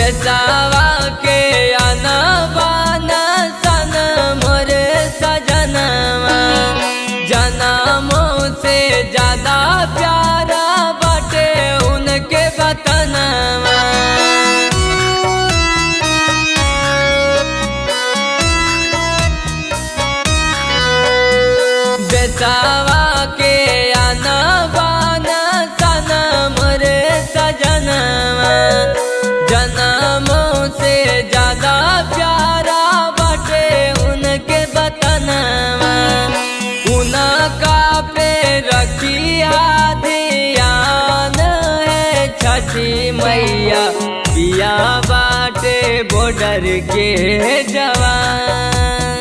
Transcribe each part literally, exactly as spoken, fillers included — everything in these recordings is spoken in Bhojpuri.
देसावा के आना बाना सन मोरे सजनवा, जनमों से ज्यादा प्यारा बाटे उनके वतनवा। देसावा के आना बाना सन मोरे सजनवा, जनमों से ज्यादा प्यारा बाटे उनके वतनवा। उनका पे रखिया ध्यान है छठी मैया, पिया बाटे बॉर्डर के जवान।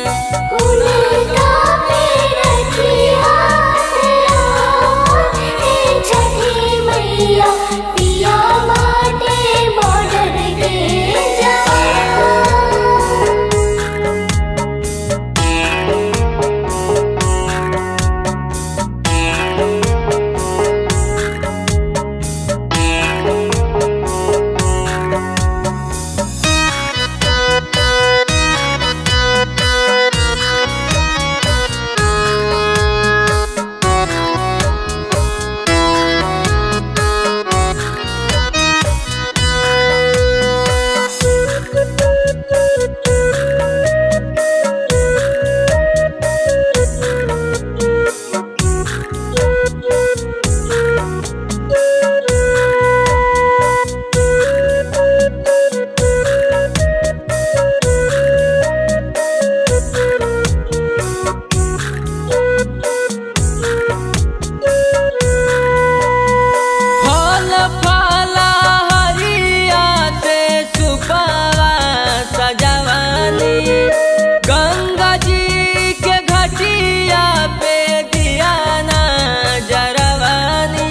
गंगा जी के घटिया पे दिया ना जरवानी,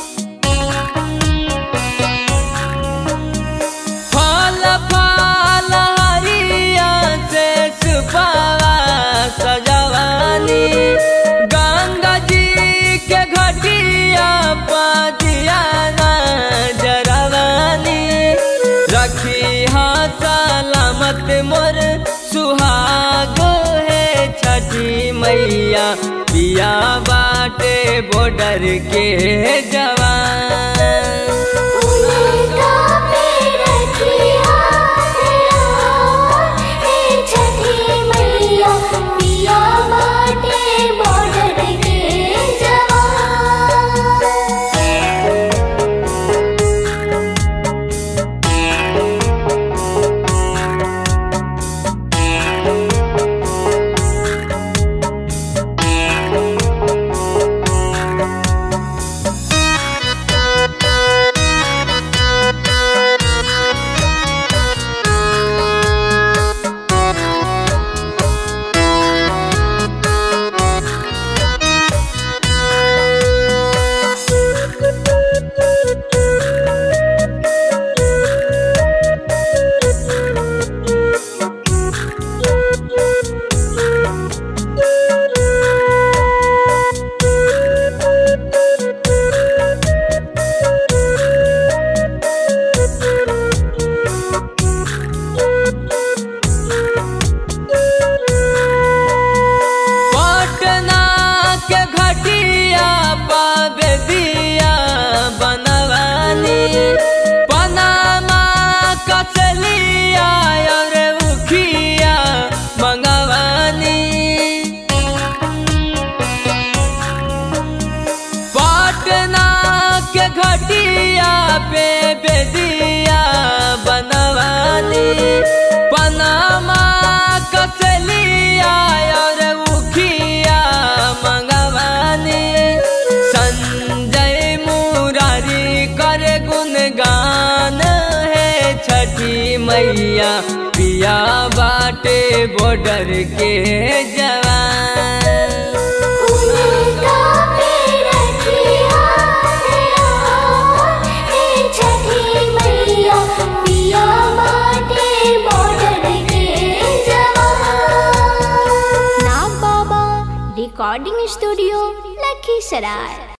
फल फल हरिया से सुपावा सजवानी। गंगा जी के घटिया पे दिया ना जरवानी, रखी हा सलामत मोर सुहाग है छठी मैया, पिया बाटे बॉर्डर के जवान। घटिया पे बेदिया बनवानी, पनामा कसलिया और उखिया मंगवानी। संजय मुरारी करे गुणगान है छठी मैया, पिया बाटे बॉर्डर के जवान। Recording studio Lakhisarai.